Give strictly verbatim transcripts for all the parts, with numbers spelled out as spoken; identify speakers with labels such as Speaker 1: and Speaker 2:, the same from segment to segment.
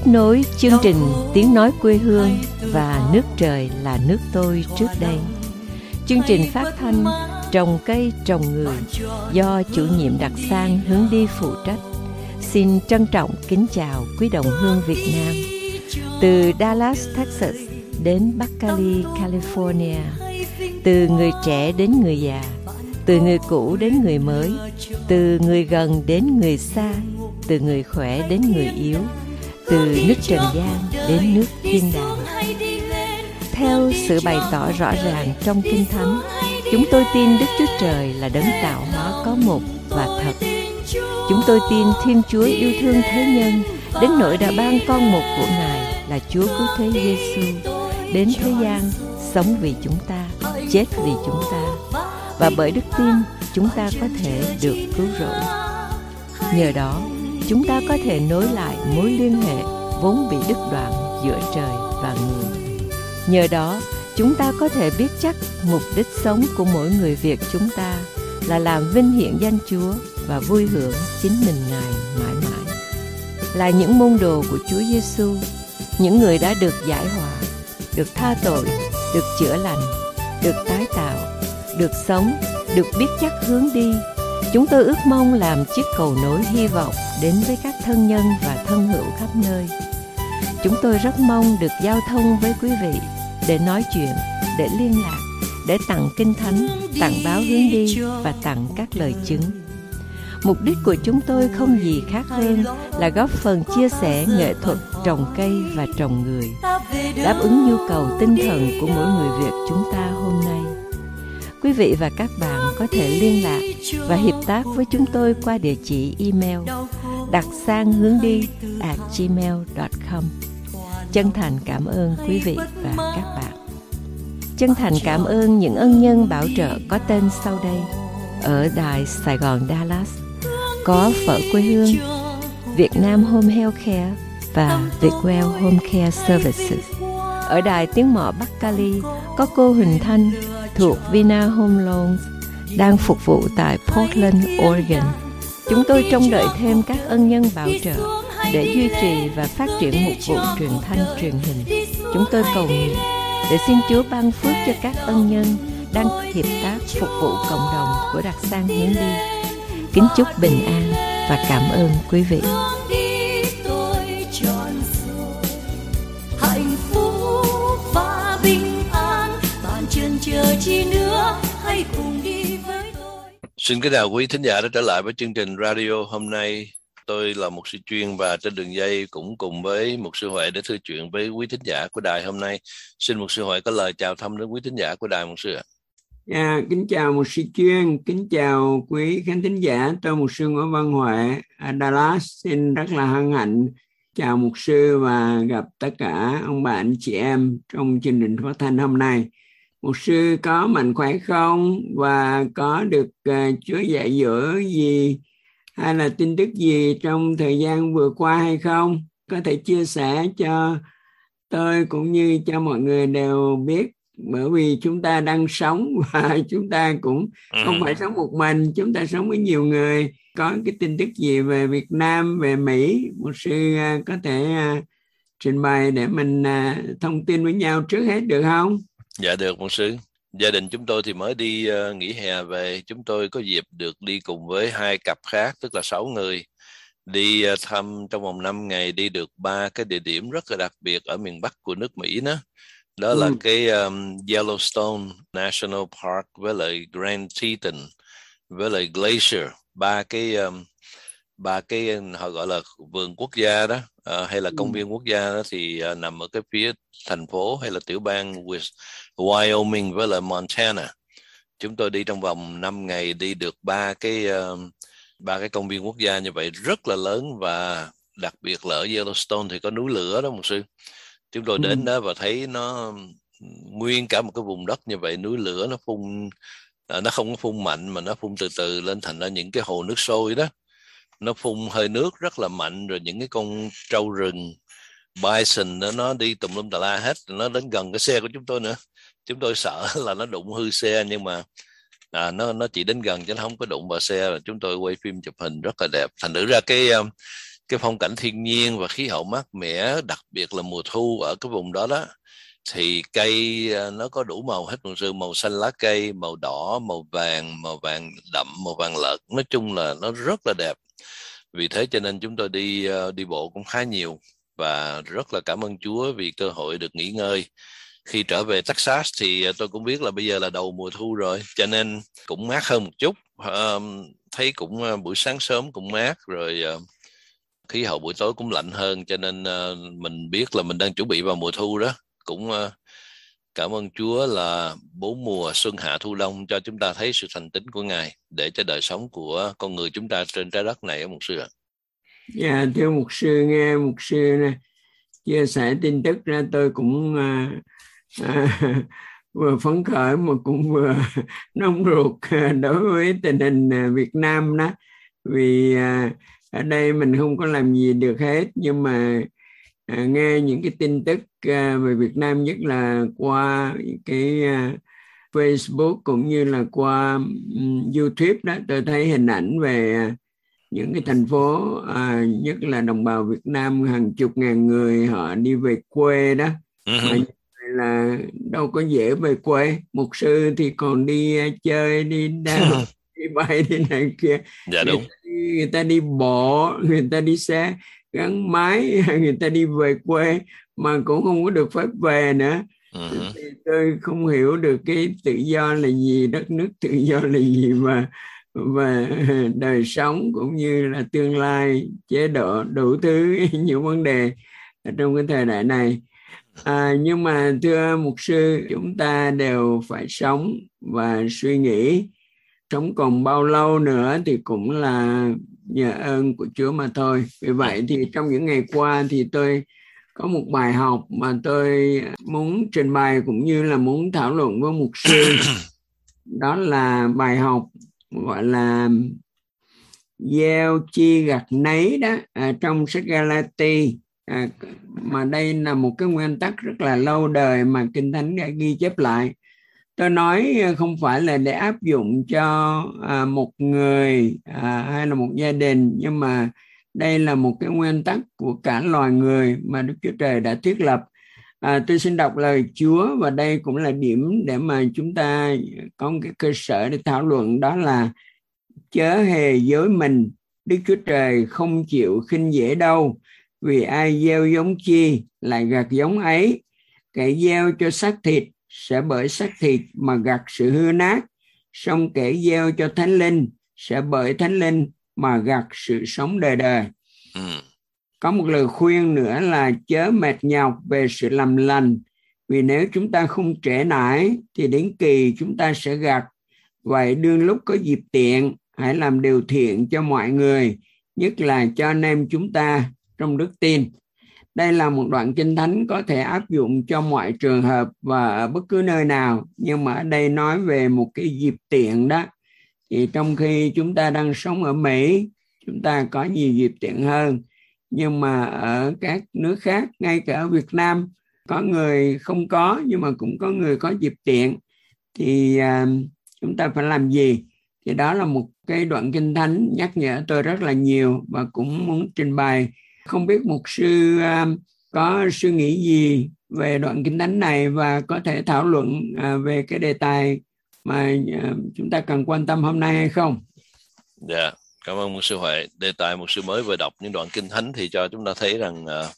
Speaker 1: nối chương trình Tiếng Nói Quê Hương và Nước Trời Là Nước Tôi trước đây. Chương trình phát thanh Trồng Cây Trồng Người do chủ nhiệm Đặc Sang hướng đi phụ trách. Xin trân trọng kính chào quý đồng hương Việt Nam. Từ Dallas, Texas đến Berkeley, California, từ người trẻ đến người già, từ người cũ đến người mới, từ người gần đến người xa, từ người khỏe đến người yếu, từ nước Trần gian đến nước thiên đàng. Theo sự bày tỏ rõ ràng trong Kinh Thánh, chúng tôi tin Đức Chúa Trời là đấng tạo hóa có một và thật. Chúng tôi tin Thiên Chúa yêu thương thế nhân đến nỗi đã ban con một của Ngài là Chúa Cứu Thế Giêsu đến thế gian, sống vì chúng ta, chết vì chúng ta, và bởi đức tin chúng ta có thể được cứu rỗi. Nhờ đó, chúng ta có thể nối lại mối liên hệ vốn bị đứt đoạn giữa trời và người. Nhờ đó, chúng ta có thể biết chắc mục đích sống của mỗi người Việt chúng ta là làm vinh hiển danh Chúa và vui hưởng chính mình Ngài mãi mãi. Là những môn đồ của Chúa Giêsu, những người đã được giải hòa, được tha tội, được chữa lành, được tái tạo, được sống, được biết chắc hướng đi. Chúng tôi ước mong làm chiếc cầu nối hy vọng đến với các thân nhân và thân hữu khắp nơi. Chúng tôi rất mong được giao thông với quý vị để nói chuyện, để liên lạc, để tặng Kinh Thánh, tặng báo hướng đi và tặng các lời chứng. Mục đích của chúng tôi không gì khác hơn là góp phần chia sẻ nghệ thuật trồng cây và trồng người, đáp ứng nhu cầu tinh thần của mỗi người Việt chúng ta hôm nay. Quý vị và các bạn có thể liên lạc và hiệp tác với chúng tôi qua địa chỉ email đặc sang hướng đi a gmail chấm com. Chân thành cảm ơn quý vị và các bạn. Chân thành cảm ơn những ân nhân bảo trợ có tên sau đây. Ở Đài Sài Gòn Dallas có Phở Quê Hương, Việt Nam Home Healthcare và Vietwell Home Care Services. Ở Đài Tiếng Mọ Bắc Cali có cô Huỳnh Thanh thuộc Vina Home Loans đang phục vụ tại Portland, Oregon. Chúng tôi trông đợi thêm các ân nhân bảo trợ để duy trì và phát triển mục vụ truyền thanh truyền hình. Chúng tôi cầu nguyện để xin Chúa ban phước cho các ân nhân đang hiệp tác phục vụ cộng đồng của Đặc Sang hướng đi. Kính chúc bình an và cảm ơn quý vị.
Speaker 2: Xin kính chào quý thính giả đã trở lại với chương trình radio hôm nay. Tôi là mục sư Chuyên và trên đường dây cũng cùng với mục sư Huệ để thư chuyện với quý thính giả của đài hôm nay. Xin mục sư Huệ có lời chào thăm đến quý thính giả của đài mục sư ạ.
Speaker 3: À, kính chào mục sư Chuyên, kính chào quý khán thính giả. Tôi mục sư Nguyễn Văn Huệ ở Dallas. Xin rất là hân hạnh chào mục sư và gặp tất cả ông bạn chị em trong chương trình phát thanh hôm nay. Mục sư có mạnh khỏe không và có được uh, Chúa dạy dỗ gì hay là tin tức gì trong thời gian vừa qua hay không? Có thể chia sẻ cho tôi cũng như cho mọi người đều biết, bởi vì chúng ta đang sống và chúng ta cũng không phải sống một mình, chúng ta sống với nhiều người. Có cái tin tức gì về Việt Nam, về Mỹ, mục sư uh, có thể uh, trình bày để mình uh, thông tin với nhau trước hết được không?
Speaker 2: Dạ được mục sư. Gia đình chúng tôi thì mới đi uh, nghỉ hè về. Chúng tôi có dịp được đi cùng với hai cặp khác, tức là sáu người. Đi uh, thăm trong vòng năm ngày, đi được ba cái địa điểm rất là đặc biệt ở miền Bắc của nước Mỹ đó. Đó ừ. là cái um, Yellowstone National Park với lại Grand Teton với lại Glacier. Ba cái um, ba cái họ gọi là vườn quốc gia đó, uh, hay là công viên quốc gia đó thì uh, nằm ở cái phía thành phố hay là tiểu bang Wyoming với lại Montana. Chúng tôi đi trong vòng năm ngày, đi được ba cái uh, ba cái công viên quốc gia như vậy rất là lớn, và đặc biệt là ở Yellowstone thì có núi lửa đó một sư. Chúng tôi đến đó và thấy nó nguyên cả một cái vùng đất như vậy, núi lửa nó phun, uh, nó không có phun mạnh mà nó phun từ từ lên thành ra những cái hồ nước sôi đó. Nó phun hơi nước rất là mạnh, rồi những cái con trâu rừng bison đó, nó đi tùm lum tà la hết, nó đến gần cái xe của chúng tôi nữa. Chúng tôi sợ là nó đụng hư xe, nhưng mà à, nó nó chỉ đến gần chứ nó không có đụng vào xe. Chúng tôi quay phim chụp hình rất là đẹp. Thành thử ra cái cái phong cảnh thiên nhiên và khí hậu mát mẻ, đặc biệt là mùa thu ở cái vùng đó đó, thì cây nó có đủ màu hết, mùa màu xanh lá cây, màu đỏ, màu vàng, màu vàng đậm, màu vàng lợt, nói chung là nó rất là đẹp. Vì thế cho nên chúng tôi đi đi bộ cũng khá nhiều, và rất là cảm ơn Chúa vì cơ hội được nghỉ ngơi. Khi trở về Texas thì tôi cũng biết là bây giờ là đầu mùa thu rồi, cho nên cũng mát hơn một chút. À, thấy cũng buổi sáng sớm cũng mát, rồi khí hậu buổi tối cũng lạnh hơn, cho nên mình biết là mình đang chuẩn bị vào mùa thu đó. Cũng cảm ơn Chúa là bốn mùa xuân hạ thu đông cho chúng ta thấy sự thành tín của Ngài để cho đời sống của con người chúng ta trên trái đất này, mục sư ạ.
Speaker 3: Dạ, thưa mục sư, nghe mục sư này chia sẻ tin tức ra tôi cũng à, à, vừa phấn khởi mà cũng vừa nóng ruột đối với tình hình Việt Nam đó. Vì à, ở đây mình không có làm gì được hết, nhưng mà à, nghe những cái tin tức à, về Việt Nam, nhất là qua cái à, Facebook cũng như là qua um, YouTube đó, tôi thấy hình ảnh về à, những cái thành phố à, nhất là đồng bào Việt Nam hàng chục ngàn người họ đi về quê đó. Uh-huh. Mà là đâu có dễ về quê, mục sư thì còn đi uh, chơi, đi đào, đi bay, đi này kia.
Speaker 2: Dạ đúng.
Speaker 3: Người ta, đi, người ta đi bộ, người ta đi xe gắn máy, người ta đi về quê mà cũng không có được phép về nữa. Uh-huh. Thì tôi không hiểu được cái tự do là gì, đất nước tự do là gì, mà và đời sống cũng như là tương lai, chế độ, đủ thứ nhiều vấn đề trong cái thời đại này. À, nhưng mà thưa mục sư, chúng ta đều phải sống và suy nghĩ sống còn bao lâu nữa thì cũng là nhờ ơn của Chúa mà thôi. Vì vậy thì trong những ngày qua thì tôi có một bài học mà tôi muốn trình bày cũng như là muốn thảo luận với mục sư. Đó là bài học gọi là gieo chi gặt nấy đó, à, trong sách Galati, à, mà đây là một cái nguyên tắc rất là lâu đời mà Kinh Thánh đã ghi chép lại. Tôi nói không phải là để áp dụng cho à, một người à, hay là một gia đình, nhưng mà đây là một cái nguyên tắc của cả loài người mà Đức Chúa Trời đã thiết lập. À, tôi xin đọc lời Chúa, và đây cũng là điểm để mà chúng ta có một cái cơ sở để thảo luận. Đó là chớ hề dối mình, Đức Chúa Trời không chịu khinh dễ đâu. Vì ai gieo giống chi lại gặt giống ấy. Kẻ gieo cho xác thịt sẽ bởi xác thịt mà gặt sự hư nát, song kẻ gieo cho thánh linh sẽ bởi thánh linh mà gặt sự sống đời đời. Ừ. Có một lời khuyên nữa là chớ mệt nhọc về sự làm lành, vì nếu chúng ta không trễ nải thì đến kỳ chúng ta sẽ gặt. Vậy đương lúc có dịp tiện, hãy làm điều thiện cho mọi người, nhất là cho anh em chúng ta trong đức tin. Đây là một đoạn Kinh Thánh có thể áp dụng cho mọi trường hợp và ở bất cứ nơi nào, nhưng mà ở đây nói về một cái dịp tiện đó. Thì trong khi chúng ta đang sống ở Mỹ, chúng ta có nhiều dịp tiện hơn, nhưng mà ở các nước khác, ngay cả ở Việt Nam, có người không có, nhưng mà cũng có người có dịp tiện. Thì uh, chúng ta phải làm gì? Thì đó là một cái đoạn Kinh Thánh nhắc nhở tôi rất là nhiều và cũng muốn trình bày. Không biết mục sư uh, có suy nghĩ gì về đoạn Kinh Thánh này và có thể thảo luận uh, về cái đề tài mà uh, chúng ta cần quan tâm hôm nay hay không?
Speaker 2: Dạ, yeah, cảm ơn mục sư Huệ. Đề tài mục sư mới vừa đọc những đoạn Kinh Thánh thì cho chúng ta thấy rằng uh,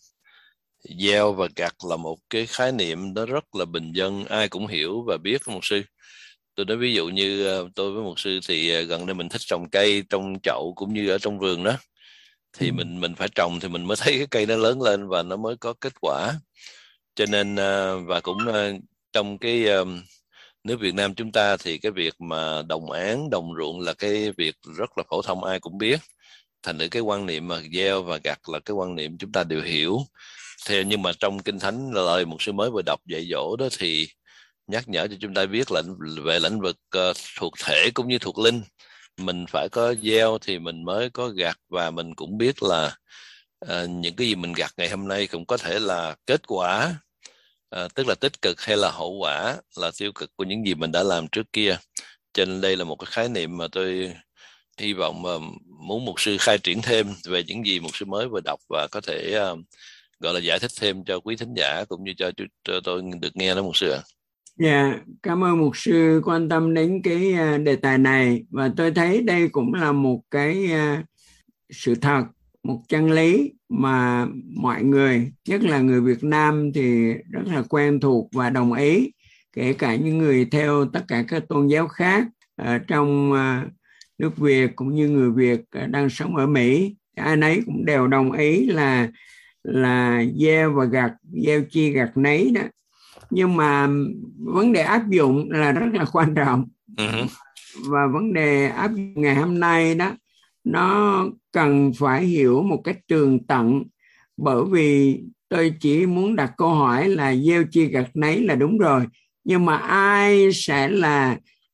Speaker 2: gieo và gặt là một cái khái niệm đó rất là bình dân, ai cũng hiểu và biết. Mục sư, tôi nói ví dụ như uh, tôi với mục sư thì uh, gần đây mình thích trồng cây trong chậu cũng như ở trong vườn đó. Thì ừ. mình mình phải trồng thì mình mới thấy cái cây nó lớn lên và nó mới có kết quả. Cho nên uh, và cũng uh, trong cái uh, nước Việt Nam chúng ta thì cái việc mà đồng áng, đồng ruộng là cái việc rất là phổ thông, ai cũng biết. Thành ra cái quan niệm mà gieo và gặt là cái quan niệm chúng ta đều hiểu. Thế nhưng mà trong Kinh Thánh lời một sư mới vừa đọc dạy dỗ đó thì nhắc nhở cho chúng ta biết là về lĩnh vực uh, thuộc thể cũng như thuộc linh. Mình phải có gieo thì mình mới có gặt, và mình cũng biết là uh, những cái gì mình gặt ngày hôm nay cũng có thể là kết quả, uh, tức là tích cực hay là hậu quả là tiêu cực của những gì mình đã làm trước kia. Cho nên đây là một cái khái niệm mà tôi hy vọng uh, muốn mục sư khai triển thêm về những gì mục sư mới vừa đọc và có thể uh, gọi là giải thích thêm cho quý thính giả cũng như cho, cho tôi được nghe đó mục sư ạ.
Speaker 3: Dạ, yeah, cảm ơn mục sư quan tâm đến cái đề tài này, và tôi thấy đây cũng là một cái uh, sự thật, một chân lý mà mọi người, nhất là người Việt Nam thì rất là quen thuộc và đồng ý, kể cả những người theo tất cả các tôn giáo khác ở trong uh, nước Việt cũng như người Việt đang sống ở Mỹ, ai nấy cũng đều đồng ý là là gieo và gặt, gieo chi gặt nấy đó. Nhưng mà vấn đề áp dụng là rất là quan trọng. Uh-huh. Và vấn đề áp dụng ngày hôm nay đó, nó cần phải hiểu một cách tường tận, bởi vì tôi chỉ muốn đặt câu hỏi là gieo chi gặt nấy là đúng rồi, nhưng mà ai sẽ là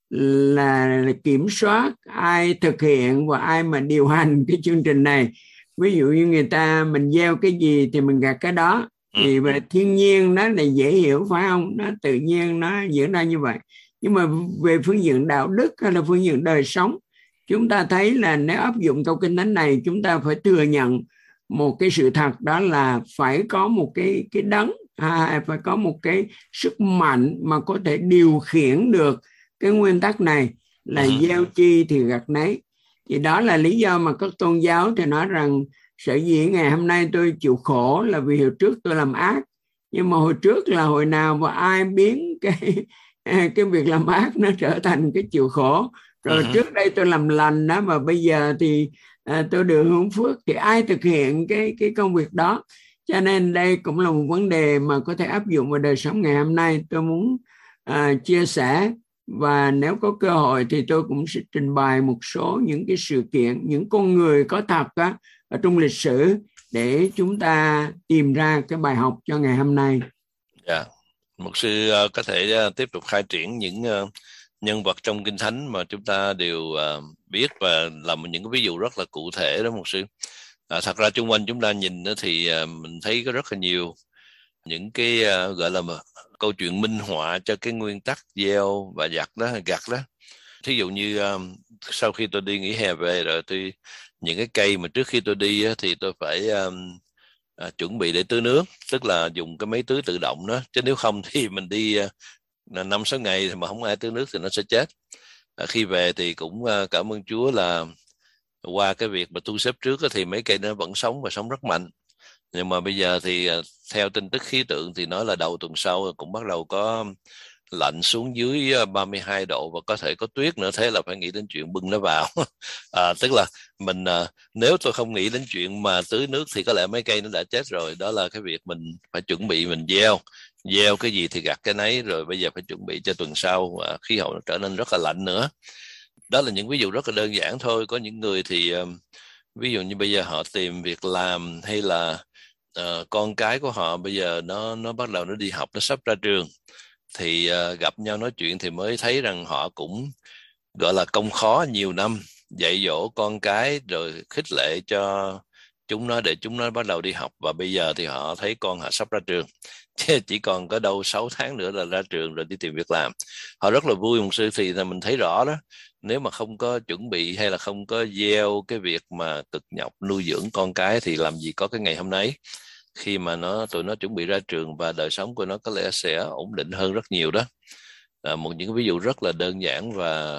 Speaker 3: là, là kiểm soát, ai thực hiện và ai mà điều hành cái chương trình này? Ví dụ như người ta mình gieo cái gì thì mình gặt cái đó, thì về thiên nhiên nó là dễ hiểu phải không? Nó tự nhiên nó diễn ra như vậy. Nhưng mà về phương diện đạo đức hay là phương diện đời sống, chúng ta thấy là nếu áp dụng câu kinh thánh này, chúng ta phải thừa nhận một cái sự thật, đó là phải có một cái cái đấng, à, phải có một cái sức mạnh mà có thể điều khiển được cái nguyên tắc này là gieo chi thì gặt nấy. Thì đó là lý do mà các tôn giáo thì nói rằng sở dĩ ngày hôm nay tôi chịu khổ là vì hồi trước tôi làm ác. Nhưng mà hồi trước là hồi nào và ai biến cái cái việc làm ác nó trở thành cái chịu khổ? Rồi uh-huh. trước đây tôi làm lành đó, mà bây giờ thì à, tôi được hưởng phước, thì ai thực hiện cái cái công việc đó? Cho nên đây cũng là một vấn đề mà có thể áp dụng vào đời sống ngày hôm nay. Tôi muốn à, chia sẻ, và nếu có cơ hội thì tôi cũng sẽ trình bày một số những cái sự kiện, những con người có thật á, ở trong lịch sử, để chúng ta tìm ra cái bài học cho ngày hôm nay.
Speaker 2: Dạ, yeah. Mục sư uh, có thể uh, tiếp tục khai triển những uh, nhân vật trong Kinh Thánh mà chúng ta đều uh, biết và làm những cái ví dụ rất là cụ thể đó mục sư. Uh, thật ra xung quanh chúng ta nhìn uh, thì uh, mình thấy có rất là nhiều những cái uh, gọi là mà, câu chuyện minh họa cho cái nguyên tắc gieo và gặt đó, gặt đó. Thí dụ như um, sau khi tôi đi nghỉ hè về rồi, tôi những cái cây mà trước khi tôi đi uh, thì tôi phải um, uh, chuẩn bị để tưới nước, tức là dùng cái máy tưới tự động đó, chứ nếu không thì mình đi uh, năm sáu ngày mà không ai tưới nước thì nó sẽ chết. Uh, khi về thì cũng uh, cảm ơn Chúa là qua cái việc mà thu xếp trước uh, thì mấy cây nó vẫn sống và sống rất mạnh. Nhưng mà bây giờ thì theo tin tức khí tượng thì nói là đầu tuần sau cũng bắt đầu có lạnh xuống dưới ba mươi hai độ và có thể có tuyết nữa, thế là phải nghĩ đến chuyện bưng nó vào. À, tức là mình nếu tôi không nghĩ đến chuyện mà tưới nước thì có lẽ mấy cây nó đã chết rồi. Đó là cái việc mình phải chuẩn bị, mình gieo gieo cái gì thì gặt cái nấy, rồi bây giờ phải chuẩn bị cho tuần sau à, khí hậu nó trở nên rất là lạnh nữa. Đó là những ví dụ rất là đơn giản thôi. Có những người thì ví dụ như bây giờ họ tìm việc làm, hay là uh, con cái của họ bây giờ nó nó bắt đầu nó đi học, nó sắp ra trường, thì uh, gặp nhau nói chuyện thì mới thấy rằng họ cũng gọi là công khó nhiều năm dạy dỗ con cái rồi khích lệ cho chúng nó để chúng nó bắt đầu đi học, và bây giờ thì họ thấy con họ sắp ra trường, chỉ còn có đâu sáu tháng nữa là ra trường rồi đi tìm việc làm. Họ rất là vui mục sư, thì là mình thấy rõ đó, nếu mà không có chuẩn bị hay là không có gieo cái việc mà cực nhọc nuôi dưỡng con cái thì làm gì có cái ngày hôm nay khi mà nó tụi nó chuẩn bị ra trường và đời sống của nó có lẽ sẽ ổn định hơn rất nhiều đó. À, một những ví dụ rất là đơn giản và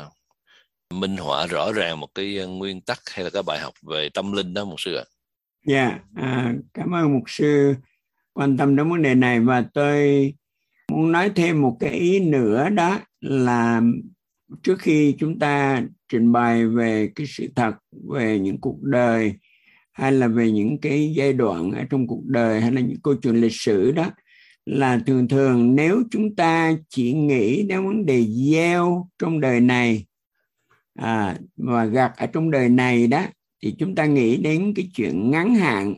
Speaker 2: minh họa rõ ràng một cái nguyên tắc hay là cái bài học về tâm linh đó mục sư ạ.
Speaker 3: Dạ, yeah, à, cảm ơn mục sư quan tâm đến vấn đề này, và tôi muốn nói thêm một cái ý nữa, đó là trước khi chúng ta trình bày về cái sự thật về những cuộc đời hay là về những cái giai đoạn ở trong cuộc đời hay là những câu chuyện lịch sử đó, là thường thường nếu chúng ta chỉ nghĩ đến vấn đề gieo trong đời này à, và gặt ở trong đời này đó, thì chúng ta nghĩ đến cái chuyện ngắn hạn.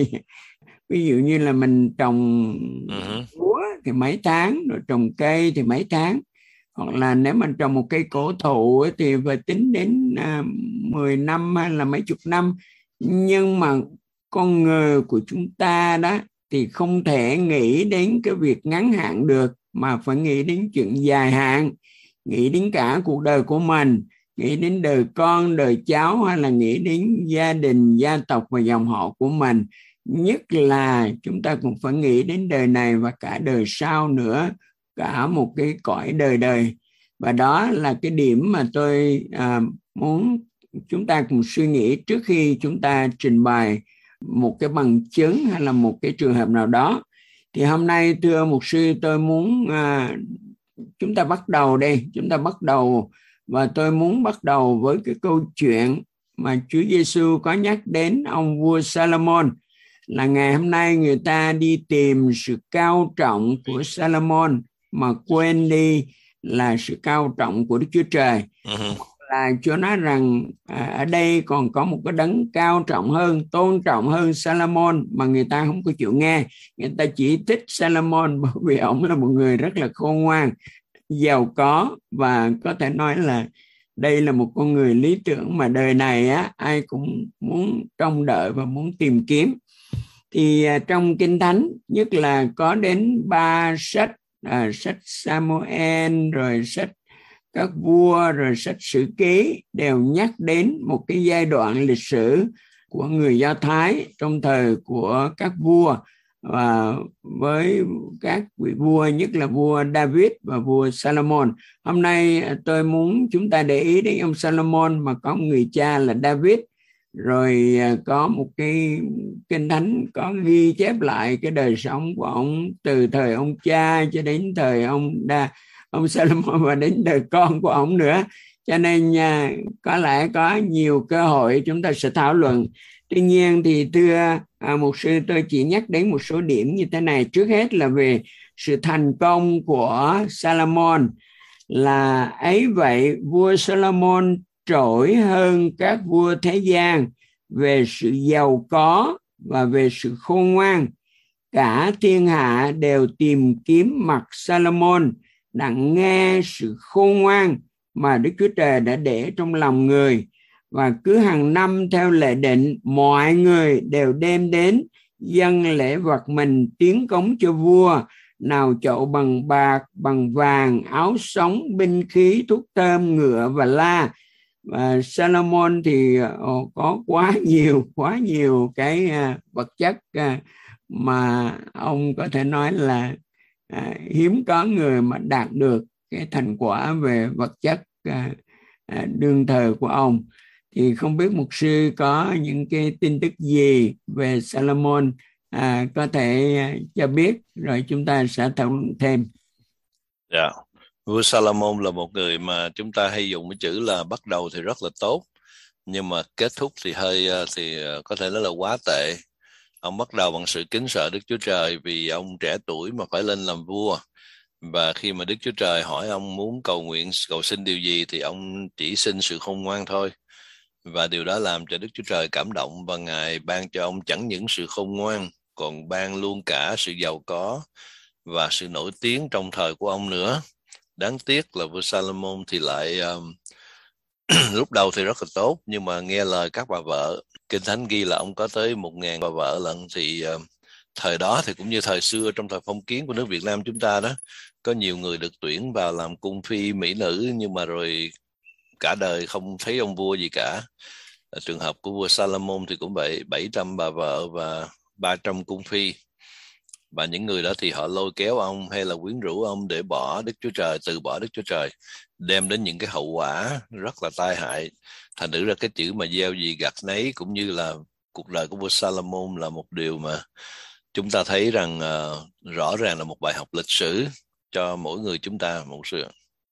Speaker 3: Ví dụ như là mình trồng lúa uh-huh. thì mấy tháng, rồi trồng cây thì mấy tháng, hoặc là nếu mình trồng một cây cổ thụ thì phải tính đến à, mười năm hay là mấy chục năm. Nhưng mà con người của chúng ta đó thì không thể nghĩ đến cái việc ngắn hạn được, mà phải nghĩ đến chuyện dài hạn, nghĩ đến cả cuộc đời của mình. nghĩ đến đời con, đời cháu, hay là nghĩ đến gia đình, gia tộc và dòng họ của mình. Nhất là chúng ta cũng phải nghĩ đến đời này và cả đời sau nữa, cả một cái cõi đời đời. Và đó là cái điểm mà tôi à, muốn chúng ta cùng suy nghĩ trước khi chúng ta trình bày một cái bằng chứng hay là một cái trường hợp nào đó. Thì hôm nay thưa mục sư, tôi muốn à, chúng ta bắt đầu đây, chúng ta bắt đầu và tôi muốn bắt đầu với cái câu chuyện mà Chúa Giêsu có nhắc đến ông vua Salomon, là ngày hôm nay người ta đi tìm sự cao trọng của Salomon mà quên đi là sự cao trọng của Đức Chúa Trời. Uh-huh. Là Chúa nói rằng à, ở đây còn có một cái đấng cao trọng hơn, tôn trọng hơn Salomon mà người ta không có chịu nghe. Người ta chỉ thích Salomon bởi vì ông là một người rất là khôn ngoan, giàu có, và có thể nói là đây là một con người lý tưởng mà đời này á, ai cũng muốn trông đợi và muốn tìm kiếm. Thì à, trong Kinh Thánh nhất là có đến ba sách, à, sách Samuel, rồi sách các vua, rồi sách Sử Ký đều nhắc đến một cái giai đoạn lịch sử của người Do Thái trong thời của các vua, và với các vị vua, nhất là vua David và vua Salomon. Hôm nay tôi muốn chúng ta để ý đến ông Salomon mà có người cha là David, rồi có một cái Kinh Thánh có ghi chép lại cái đời sống của ông từ thời ông cha cho đến thời ông Đa ông Salomon và đến đời con của ông nữa. Cho nên à, có lẽ có nhiều cơ hội chúng ta sẽ thảo luận. Tuy nhiên thì thưa à, mục sư, tôi chỉ nhắc đến một số điểm như thế này. Trước hết là về sự thành công của Salomon, là ấy vậy vua Salomon trội hơn các vua thế gian về sự giàu có và về sự khôn ngoan. Cả thiên hạ đều tìm kiếm mặt Salomon, đặng nghe sự khôn ngoan mà Đức Chúa Trời đã để trong lòng người. Và cứ hàng năm theo lệ định, mọi người đều đem đến dâng lễ vật mình tiến cống cho vua, nào chậu bằng bạc, bằng vàng, áo sống, binh khí, thuốc thơm, ngựa và la. Và Salomon thì oh, có quá nhiều, quá nhiều cái uh, vật chất uh, mà ông có thể nói là À, hiếm có người mà đạt được cái thành quả về vật chất à, à, đương thời của ông. Thì không biết mục sư có những cái tin tức gì về Salomon à, có thể à, cho biết, rồi chúng ta sẽ thảo luận thêm.
Speaker 2: Dạ, yeah. Vua Salomon là một người mà chúng ta hay dùng cái chữ là bắt đầu thì rất là tốt, nhưng mà kết thúc thì hơi thì có thể nói là quá tệ. Ông bắt đầu bằng sự kính sợ Đức Chúa Trời vì ông trẻ tuổi mà phải lên làm vua. Và khi mà Đức Chúa Trời hỏi ông muốn cầu nguyện, cầu xin điều gì thì ông chỉ xin sự khôn ngoan thôi. Và điều đó làm cho Đức Chúa Trời cảm động, và Ngài ban cho ông chẳng những sự khôn ngoan, còn ban luôn cả sự giàu có và sự nổi tiếng trong thời của ông nữa. Đáng tiếc là vua Salomon thì lại um, lúc đầu thì rất là tốt, nhưng mà nghe lời các bà vợ. Kinh Thánh ghi là ông có tới một ngàn bà vợ lận. Thì uh, thời đó thì cũng như thời xưa trong thời phong kiến của nước Việt Nam chúng ta đó, có nhiều người được tuyển vào làm cung phi mỹ nữ, nhưng mà rồi cả đời không thấy ông vua gì cả. Trường hợp của vua Salomon thì cũng vậy, bảy trăm bà vợ và ba trăm cung phi. Và những người đó thì họ lôi kéo ông hay là quyến rũ ông để bỏ Đức Chúa Trời, từ bỏ Đức Chúa Trời, đem đến những cái hậu quả rất là tai hại. Thành thử ra cái chữ mà gieo gì gặt nấy, cũng như là cuộc đời của vua Salomon là một điều mà chúng ta thấy rằng uh, rõ ràng là một bài học lịch sử cho mỗi người chúng ta, mục sư.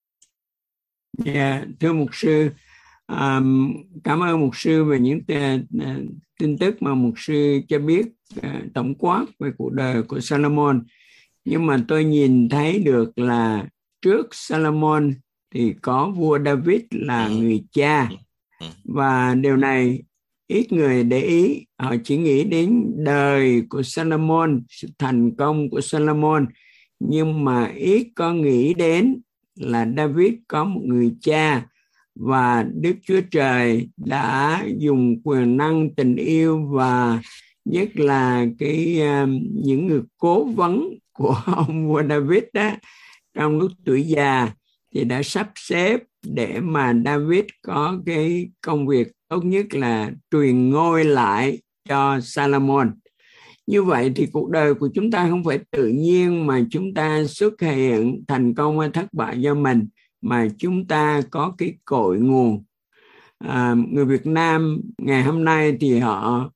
Speaker 3: Yeah, thưa mục sư, um, cảm ơn mục sư về những t- tin tức mà mục sư cho biết uh, tổng quát về cuộc đời của Salomon. Nhưng mà tôi nhìn thấy được là trước Salomon thì có vua David là ừ. người cha. Ừ. Và điều này ít người để ý, họ chỉ nghĩ đến đời của Salomon, sự thành công của Salomon, nhưng mà ít có nghĩ đến là David có một người cha, và Đức Chúa Trời đã dùng quyền năng, tình yêu và nhất là cái những người cố vấn của ông vua David đó, trong lúc tuổi già thì đã sắp xếp để mà David có cái công việc tốt nhất là truyền ngôi lại cho Salomon. Như vậy thì cuộc đời của chúng ta không phải tự nhiên mà chúng ta xuất hiện thành công hay thất bại do mình, mà chúng ta có cái cội nguồn. À, người Việt Nam ngày hôm nay thì họ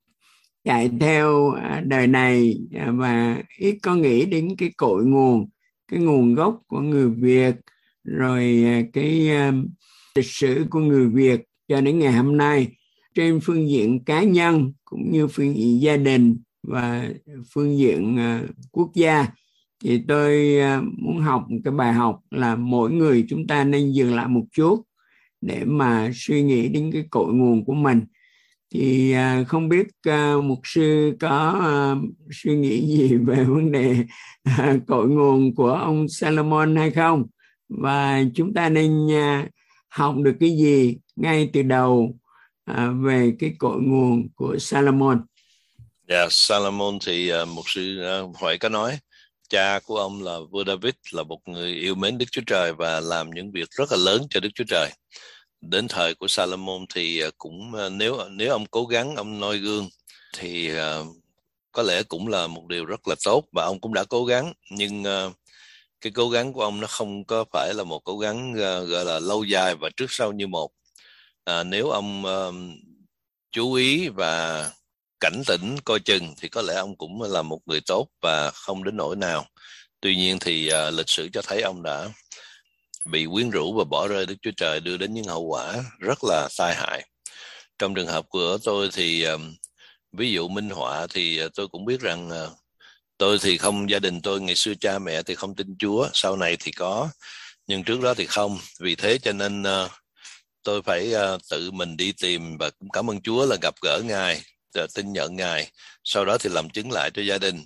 Speaker 3: chạy theo đời này và ít có nghĩ đến cái cội nguồn, cái nguồn gốc của người Việt, rồi cái lịch sử của người Việt cho đến ngày hôm nay, trên phương diện cá nhân cũng như phương diện gia đình và phương diện uh, quốc gia. Thì tôi uh, muốn học một cái bài học là mỗi người chúng ta nên dừng lại một chút để mà suy nghĩ đến cái cội nguồn của mình. Thì uh, không biết uh, mục sư có uh, suy nghĩ gì về vấn đề uh, cội nguồn của ông Salomon hay không? Và chúng ta nên uh, học được cái gì ngay từ đầu uh, về cái cội nguồn của Salomon?
Speaker 2: Dạ, yeah, Salomon thì uh, mục sư uh, Huệ có nói cha của ông là vua David là một người yêu mến Đức Chúa Trời và làm những việc rất là lớn cho Đức Chúa Trời. Đến thời của Salomon thì uh, cũng uh, nếu nếu ông cố gắng, ông noi gương thì uh, có lẽ cũng là một điều rất là tốt, và ông cũng đã cố gắng, nhưng uh, cái cố gắng của ông nó không có phải là một cố gắng uh, gọi là lâu dài và trước sau như một. Uh, nếu ông uh, chú ý và cảnh tỉnh coi chừng thì có lẽ ông cũng là một người tốt và không đến nỗi nào. Tuy nhiên thì uh, lịch sử cho thấy ông đã bị quyến rũ và bỏ rơi Đức Chúa Trời, đưa đến những hậu quả rất là tai hại. Trong trường hợp của tôi thì uh, ví dụ minh họa thì uh, tôi cũng biết rằng uh, tôi thì không, gia đình tôi ngày xưa cha mẹ thì không tin Chúa, sau này thì có, nhưng trước đó thì không. Vì thế cho nên uh, tôi phải uh, tự mình đi tìm, và cũng cảm ơn Chúa là gặp gỡ Ngài, tin nhận Ngài, sau đó thì làm chứng lại cho gia đình.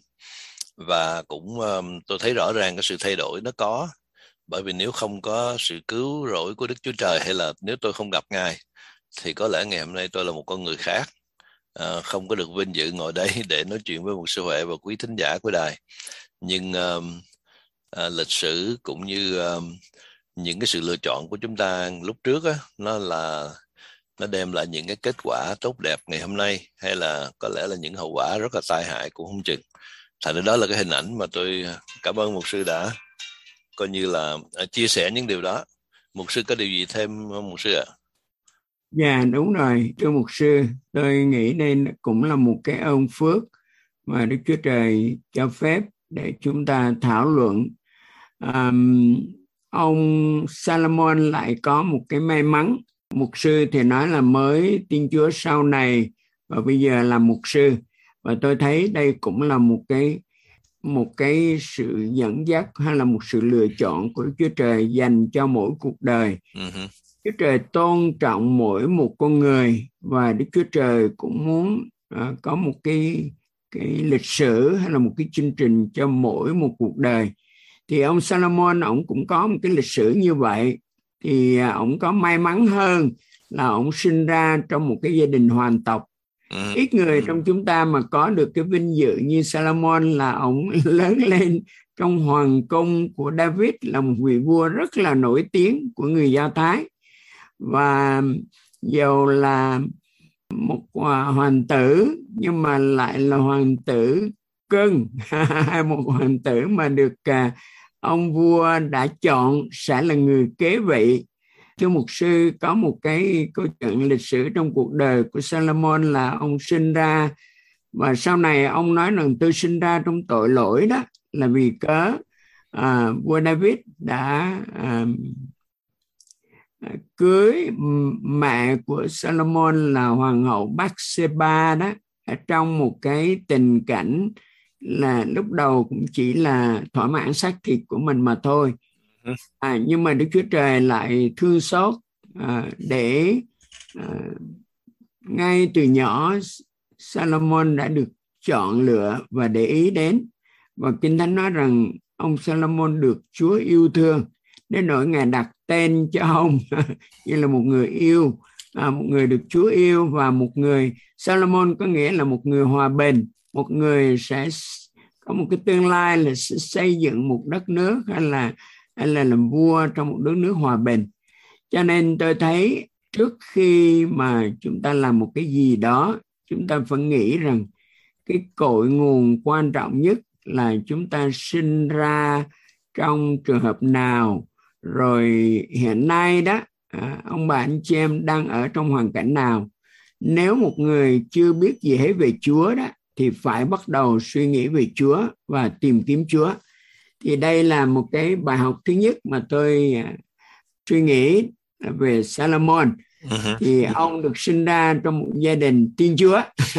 Speaker 2: Và cũng um, tôi thấy rõ ràng cái sự thay đổi nó có, bởi vì nếu không có sự cứu rỗi của Đức Chúa Trời, hay là nếu tôi không gặp Ngài, thì có lẽ ngày hôm nay tôi là một con người khác, à, không có được vinh dự ngồi đây để nói chuyện với một sư Huệ và quý thính giả của đài. Nhưng um, à, lịch sử cũng như um, những cái sự lựa chọn của chúng ta lúc trước á, nó là nó đem lại những cái kết quả tốt đẹp ngày hôm nay, hay là có lẽ là những hậu quả rất là tai hại cũng không chừng. Thành ra đó là cái hình ảnh mà tôi cảm ơn mục sư đã coi như là chia sẻ những điều đó. Mục sư có điều gì thêm không mục sư ạ?
Speaker 3: Dạ đúng rồi, thưa mục sư, tôi nghĩ đây cũng là một cái ơn phước mà Đức Chúa Trời cho phép để chúng ta thảo luận. Um, ông Salomon lại có một cái may mắn. Mục sư thì nói là mới tin Chúa sau này và bây giờ là mục sư, và tôi thấy đây cũng là một cái một cái sự dẫn dắt hay là một sự lựa chọn của Đức Chúa Trời dành cho mỗi cuộc đời. Uh-huh. Chúa Trời tôn trọng mỗi một con người, và Đức Chúa Trời cũng muốn uh, có một cái cái lịch sử hay là một cái chương trình cho mỗi một cuộc đời. Thì ông Salomon ông cũng có một cái lịch sử như vậy. Thì ông có may mắn hơn là ông sinh ra trong một cái gia đình hoàng tộc. Ít người trong chúng ta mà có được cái vinh dự như Salomon, là ông lớn lên trong hoàng cung của David, là một vị vua rất là nổi tiếng của người Do Thái. Và dầu là một hoàng tử nhưng mà lại là hoàng tử cưng hay một hoàng tử mà được ông vua đã chọn sẽ là người kế vị. Thưa mục sư, có một cái câu chuyện lịch sử trong cuộc đời của Salomon là ông sinh ra, và sau này ông nói rằng tôi sinh ra trong tội lỗi, đó là vì cớ à, vua David đã à, cưới mẹ của Salomon là hoàng hậu Bathsheba đó, ở trong một cái tình cảnh là lúc đầu cũng chỉ là thỏa mãn xác thịt của mình mà thôi. À, nhưng mà Đức Chúa Trời lại thương xót à, để à, ngay từ nhỏ Salomon đã được chọn lựa và để ý đến. Và Kinh Thánh nói rằng ông Salomon được Chúa yêu thương đến nỗi Ngài đặt tên cho ông như là một người yêu, à, một người được Chúa yêu, và một người Salomon có nghĩa là một người hòa bình, một người sẽ có một cái tương lai là sẽ xây dựng một đất nước hay là hay là làm vua trong một đất nước hòa bình. Cho nên tôi thấy trước khi mà chúng ta làm một cái gì đó, chúng ta phải nghĩ rằng cái cội nguồn quan trọng nhất là chúng ta sinh ra trong trường hợp nào, rồi hiện nay đó à, ông bà anh chị em đang ở trong hoàn cảnh nào. Nếu một người chưa biết gì hết về Chúa đó thì phải bắt đầu suy nghĩ về Chúa và tìm kiếm Chúa. Thì đây là một cái bài học thứ nhất mà tôi uh, suy nghĩ về Solomon. Uh-huh. Thì ông được sinh ra trong một gia đình tin Chúa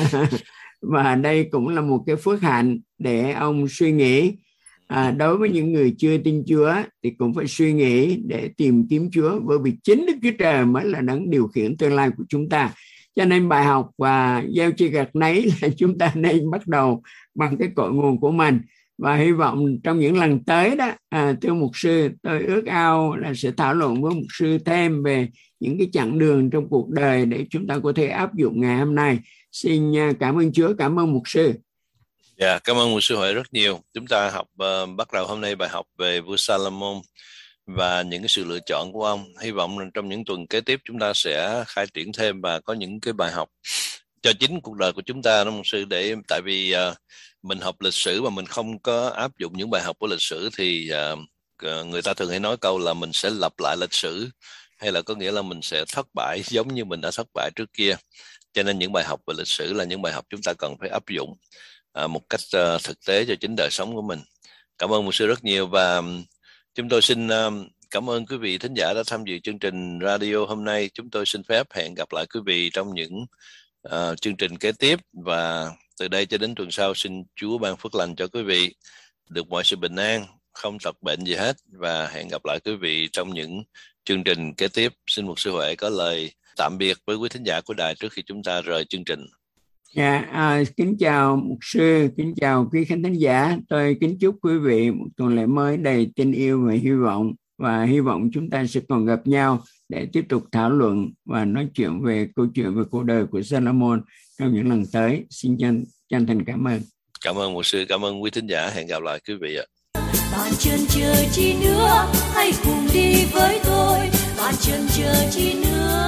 Speaker 3: và đây cũng là một cái phước hạnh để ông suy nghĩ. À, đối với những người chưa tin Chúa thì cũng phải suy nghĩ để tìm kiếm Chúa, bởi vì chính Đức Chúa Trời mới là đấng điều khiển tương lai của chúng ta. Cho nên bài học và gieo chi gặt nấy là chúng ta nên bắt đầu bằng cái cội nguồn của mình. Và hy vọng trong những lần tới đó, à, thưa mục sư, tôi ước ao là sẽ thảo luận với mục sư thêm về những cái chặng đường trong cuộc đời để chúng ta có thể áp dụng ngày hôm nay. Xin cảm ơn Chúa, cảm ơn mục sư.
Speaker 2: Dạ, yeah, cảm ơn mục sư Huệ rất nhiều. Chúng ta học uh, bắt đầu hôm nay bài học về vua Solomon và những cái sự lựa chọn của ông. Hy vọng rằng trong những tuần kế tiếp chúng ta sẽ khai triển thêm và có những cái bài học cho chính cuộc đời của chúng ta đó mục sư. Để tại vì uh, mình học lịch sử mà mình không có áp dụng những bài học của lịch sử thì uh, người ta thường hay nói câu là mình sẽ lặp lại lịch sử, hay là có nghĩa là mình sẽ thất bại giống như mình đã thất bại trước kia. Cho nên những bài học về lịch sử là những bài học chúng ta cần phải áp dụng uh, một cách uh, thực tế cho chính đời sống của mình. Cảm ơn mục sư rất nhiều, và chúng tôi xin uh, cảm ơn quý vị thính giả đã tham dự chương trình radio hôm nay. Chúng tôi xin phép hẹn gặp lại quý vị trong những uh, chương trình kế tiếp, và từ đây cho đến tuần sau xin Chúa ban phước lành cho quý vị, được mọi sự bình an, không tật bệnh gì hết, và hẹn gặp lại quý vị trong những chương trình kế tiếp. Xin mục sư Huệ có lời tạm biệt với quý thính giả của đài trước khi chúng ta rời chương trình.
Speaker 3: Dạ, à, kính chào mục sư, kính chào quý khán thính giả. Tôi kính chúc quý vị một tuần lễ mới đầy tình yêu và hy vọng, và hy vọng chúng ta sẽ còn gặp nhau để tiếp tục thảo luận và nói chuyện về câu chuyện về cuộc đời của Solomon trong những lần tới. Xin chân, chân thành cảm ơn.
Speaker 2: Cảm ơn mục sư, cảm ơn quý thính giả. Hẹn gặp lại quý vị ạ.
Speaker 4: Bạn chần chờ chi nữa, hãy cùng đi với tôi. Bạn chần chờ chi nữa,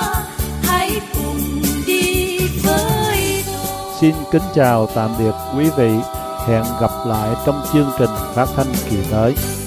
Speaker 4: hãy cùng đi với tôi.
Speaker 5: Xin kính chào tạm biệt quý vị. Hẹn gặp lại trong chương trình phát thanh kỳ tới.